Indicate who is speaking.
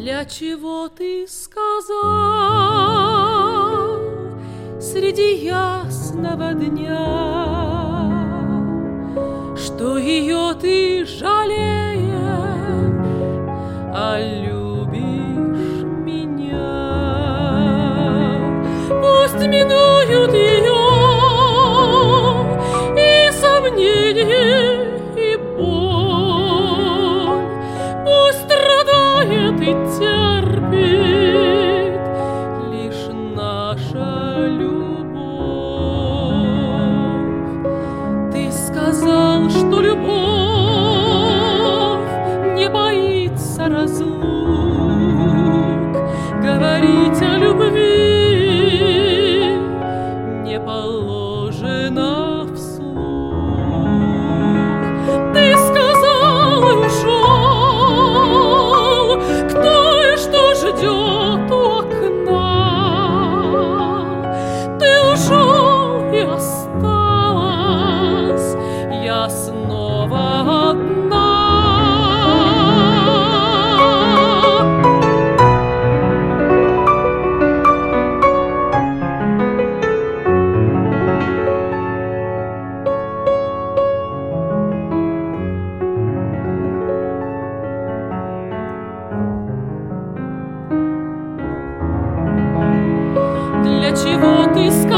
Speaker 1: Для чего ты сказал среди ясного дня, что ее ты жалеешь, а любишь меня? Пусть минуют ее и сомнения, и боль, пусть страдает и терпит лишь наша любовь. Ты сказал, что любовь не боится разлук, говорить о любви не положено вслух. Ты сказал и ушел, кто и что ждет у окна. Ты ушел и осталась я снова одна. Для чего ты сказал